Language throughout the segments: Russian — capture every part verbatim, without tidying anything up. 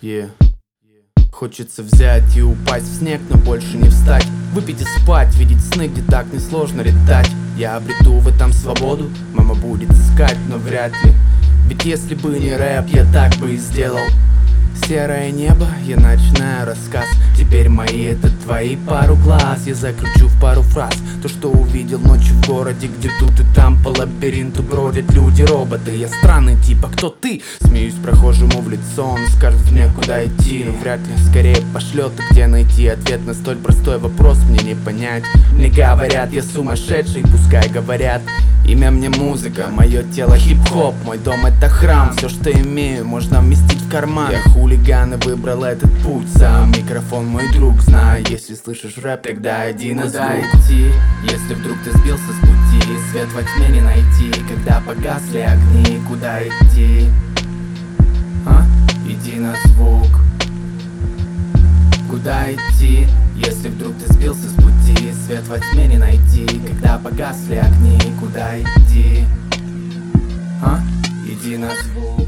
Yeah. Хочется взять и упасть в снег, но больше не встать. Выпить и спать, видеть сны, где так несложно летать. Я обрету в этом свободу, мама будет искать, но вряд ли. Ведь если бы не рэп, я так бы и сделал. Серое небо, я начинаю рассказ. Теперь мои, это твои пару глаз. Я закручу в пару фраз то, что увидел ночью в городе, где тут и там по лабиринту бродят люди-роботы. Я странный тип, а кто ты? Смеюсь прохожему в лицо, он скажет мне, куда идти. Но вряд ли, скорее пошлет, и где найти ответ на столь простой вопрос, мне не понять. Мне говорят, я сумасшедший, пускай говорят. Имя мне музыка, мое тело хип-хоп, мой дом это храм. Все, что имею, можно вместить в карман. Я хулиган и выбрал этот путь сам. Микрофон мой друг, знаю, если слышишь рэп, тогда один из звук. Куда идти, если вдруг ты сбился с пути? Свет во тьме не найти, когда погасли огни. Куда идти? А? Иди на звук. Куда идти, если вдруг ты сбился с пути? Свет во тьме не найти, когда погасли огни. Куда идти? А? Иди на звук.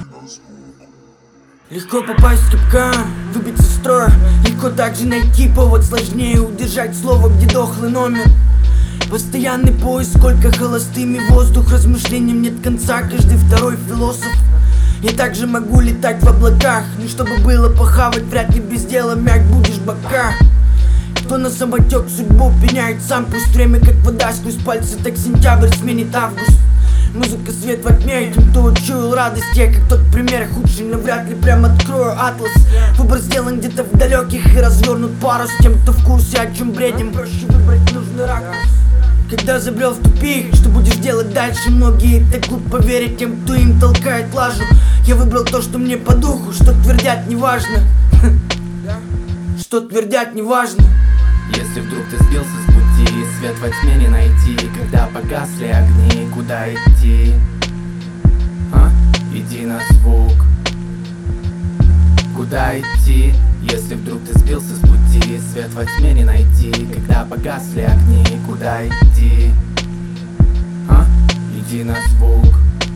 Легко попасть в капкан, выбить из строя. Легко также найти повод, сложнее удержать слово, где дохлый номер. Постоянный поиск, сколько холостыми воздух. Размышлениям нет конца, каждый второй философ. Я также могу летать в облаках, не чтобы было похавать, вряд ли без дела мяг будешь бока. Кто на самотек судьбу пеняет сам, пусть время как вода сквозь пальцы, так сентябрь сменит август. Музыка, свет во тьме, тем, кто учуял радость. Я как тот пример, худший, но вряд ли прям открою атлас. Выбор сделан где-то в далеких и развернут парус. Тем, кто в курсе, о чем бредим, проще выбрать нужный ракурс. Когда забрел в тупик, что будешь делать дальше? Многие так глупо верят тем, кто им толкает лажу. Я выбрал то, что мне по духу, что твердят, неважно. Что твердят, неважно. Если вдруг ты сбился с пути, свет во тьме не найти, когда погасли огни. Куда идти? А? Иди на звук. Куда идти, если вдруг ты сбился с пути? Свет во тьме не найти, когда погасли огни. Куда идти? А? Иди на звук.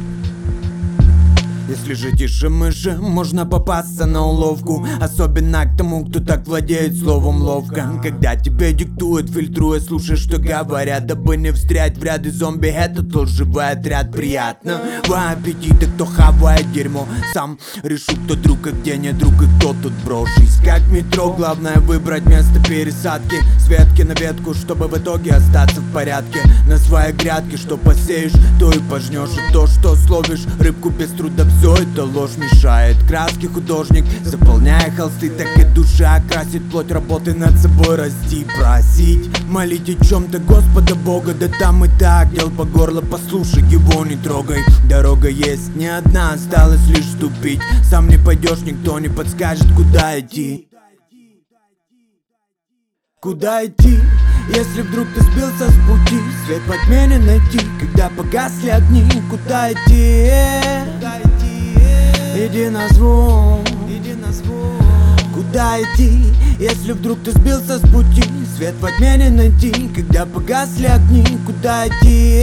Если же тише мыши, можно попасться на уловку. Особенно к тому, кто так владеет словом ловко. Когда тебе диктуют, фильтруя, слушай, что говорят, дабы не встрять в ряды зомби. Этот лживый отряд приятно. Во аппетиты, кто хавает дерьмо. Сам решу, кто друг, а где не друг, и кто тут брошись. Как метро, главное выбрать место пересадки. С ветки на ветку, чтобы в итоге остаться в порядке. На своей грядке, что посеешь, то и пожнешь. И то, что словишь, рыбку без труда. Все это ложь мешает. Краски художник, заполняя холсты, так и душа красит плоть, работы над собой расти, просить, молить о чем-то Господа Бога, да там и так дел по горло, послушай его, не трогай. Дорога есть не одна, осталось лишь ступить. Сам не пойдешь, никто не подскажет, куда идти. Куда идти, если вдруг ты сбился с пути? Свет во тьме не найти, когда погасли огни. Куда идти? Иди на звук, иди на звук. Куда идти, если вдруг ты сбился с пути? Свет во тьме не найти, когда погасли огни. Куда идти?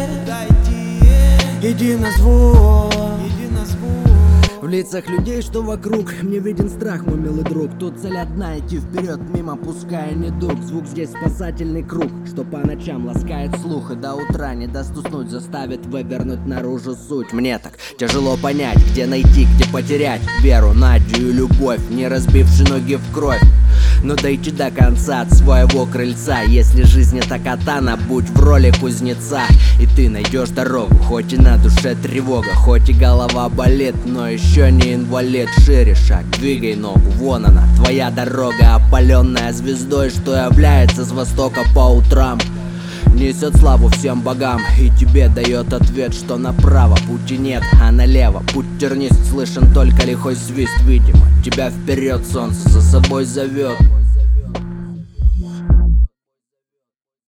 Иди на звук, иди на звук. В лицах людей, что вокруг, мне виден страх, мой милый друг. Тут цель одна, идти вперед, мимо, пускай недуг. Звук здесь спасательный круг, что по ночам ласкает слух. И до утра не даст уснуть, заставит вывернуть наружу суть. Мне так тяжело понять, где найти, где потерять веру, надежду и любовь, не разбивши ноги в кровь. Но дойти до конца от своего крыльца. Если жизнь это катана, будь в роли кузнеца, и ты найдешь дорогу, хоть и на душе тревога, хоть и голова болит, но еще не инвалид. Шире шаг, двигай ногу, вон она, твоя дорога, опаленная звездой, что является с востока по утрам. Несет славу всем богам, и тебе дает ответ, что направо пути нет, а налево путь тернист. Слышен только лихой свист, видимо, тебя вперед солнце за собой зовет.